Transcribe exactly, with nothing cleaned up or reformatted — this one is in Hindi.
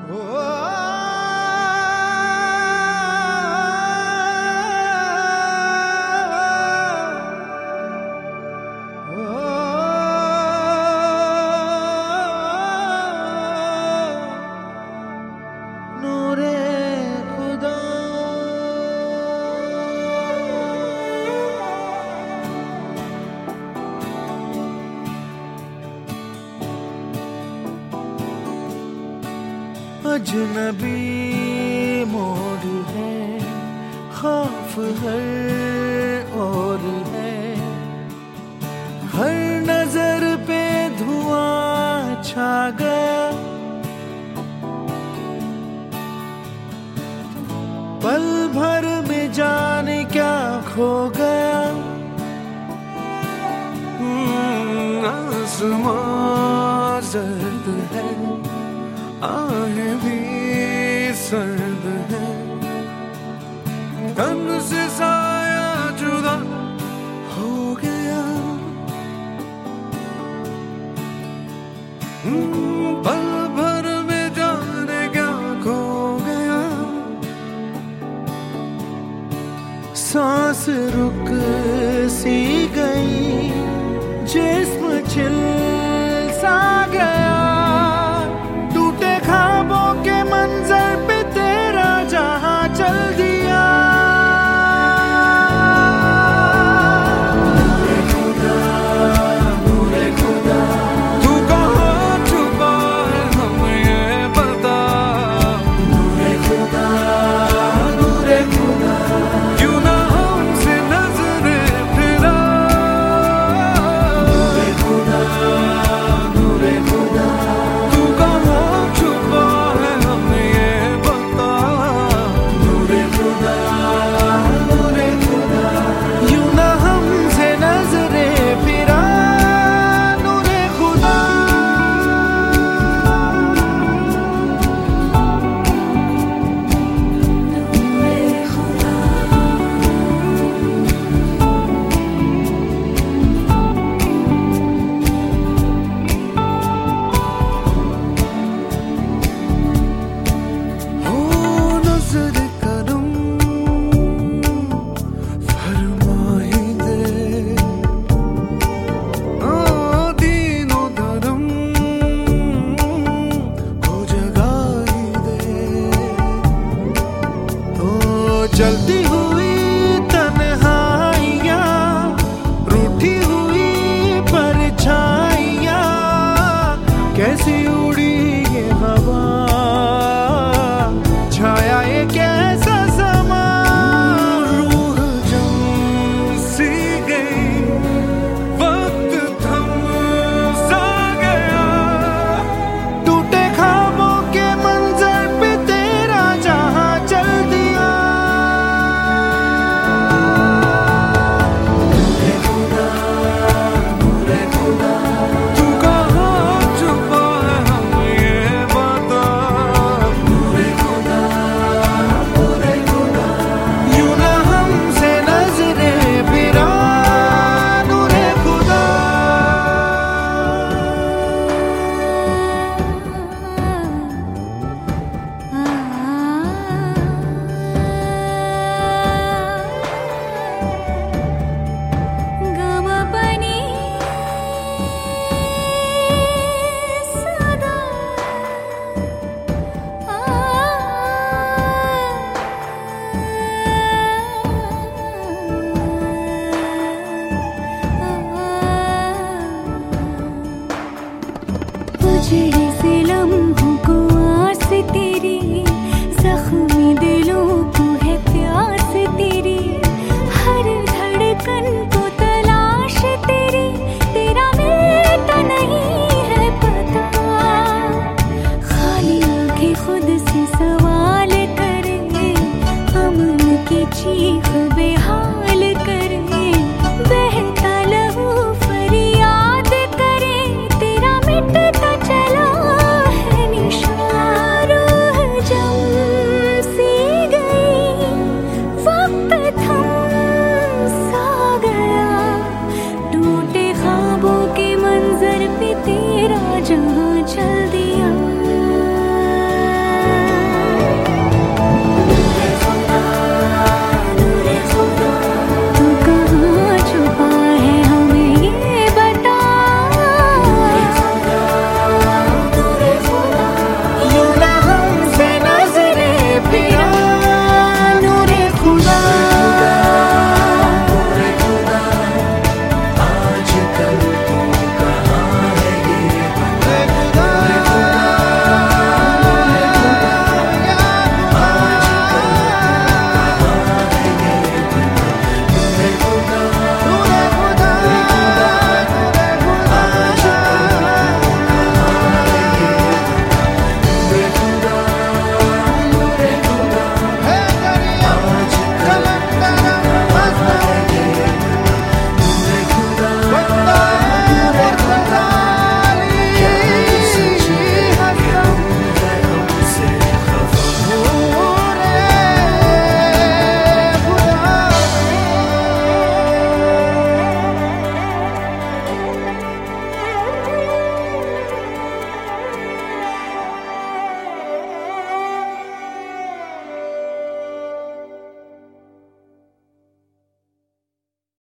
अजनबी मोड़ है, खौफ हर और है, हर नजर पे धुआं छा गया, पल भर में जाने क्या खो गया। आसमां सर्द है, आहें भी सर्द है, तन से साया जुदा हो गया। पल भर में जाने क्या खो गया। सांस रुक सी गई, जिस्म छिल सा गया, जलती हुई तन्हाइयाँ, रूठी हुई परछाइयाँ, कैसी उड़ी ये हवा, छाया ये कैसा समा। रूह जम सी गई, वक्त थम सा गया, टूटे ख्वाबों के मंजर पे तेरा जहां चल दिया। उजड़े से लम्हों को आस तेरी, जख्मी दिलों को है प्यास तेरी, हर धड़कन को तलाश तेरी, तेरा मिलता नहीं है पता। खाली आंखें खुद से सवाल करे, अमन की चीख